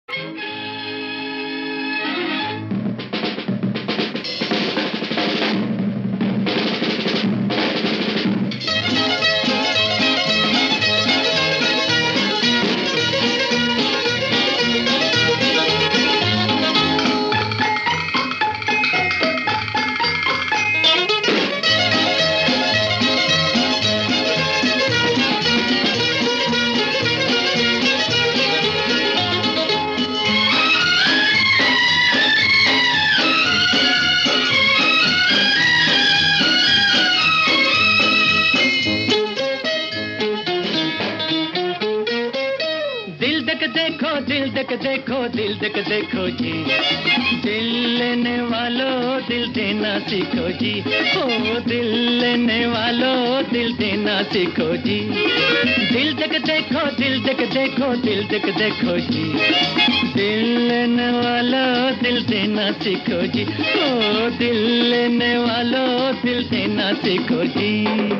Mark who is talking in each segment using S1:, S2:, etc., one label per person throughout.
S1: दिल देख देखो, दिल देख देखो जी, दिल लेने वालों दिल देना सीखो जी। ओ दिल लेने वालों दिल देना सीखो जी। दिल देख देखो, दिल देख देखो, दिल देख देखो जी, दिल लेने वालों दिल देना सीखो जी। ओ दिल लेने वालों दिल देना सीखो जी।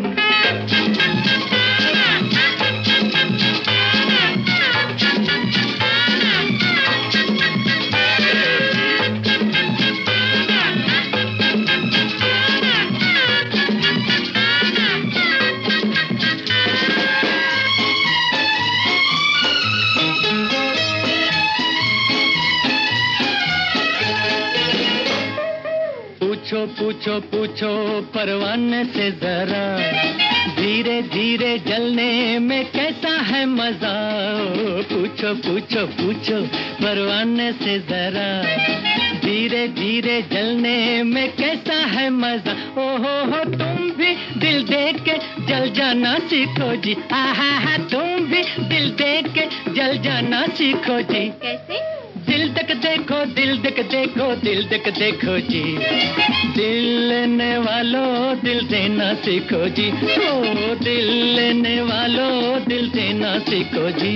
S1: पूछो पूछो पूछो परवाने से जरा, धीरे धीरे जलने में कैसा है मजा। पूछो पूछो पूछो परवाने से जरा, धीरे धीरे जलने में कैसा है मजा। ओहो तुम भी दिल देख के जल जाना सीखो जी। आहा तुम भी दिल देख के जल जाना सीखो जी।
S2: कैसे?
S1: दिल देख देखो, दिल देख देखो, दिल देख देखो जी, दिल लेने वालों दिल देना सीखो जी। ओ दिल लेने वालों दिल देना सीखो जी।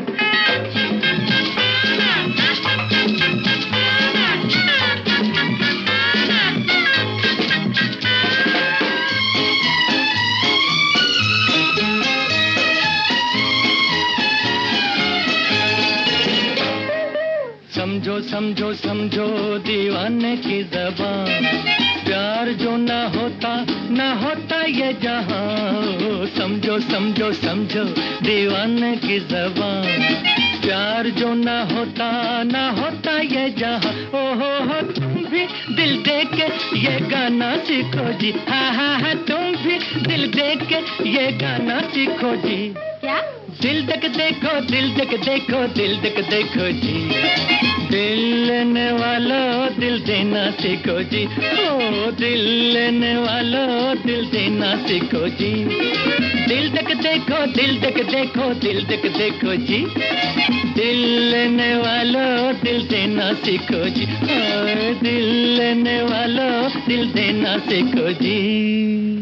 S1: समझो समझो समझो दीवाने की ज़बान, प्यार जो ना होता ये जहां। समझो समझो समझो दीवाने की ज़बान, प्यार जो ना होता ये जहां। ओहो तुम भी दिल देख के ये गाना सीखो जी। हा तुम भी दिल देख के ये गाना सीखो जी।
S2: क्या?
S1: दिल देख देखो, दिल देख देखो, दिल देख देखो जी, दिल लेने वालों दिल देना सीखो जी। ओ दिल लेने वालों दिल देना सीखो जी। दिल देख देखो, दिल देख देखो, दिल देख देखो जी, दिल लेने वालों दिल देना सीखो जी। ओ दिल लेने वालों दिल देना सीखो जी।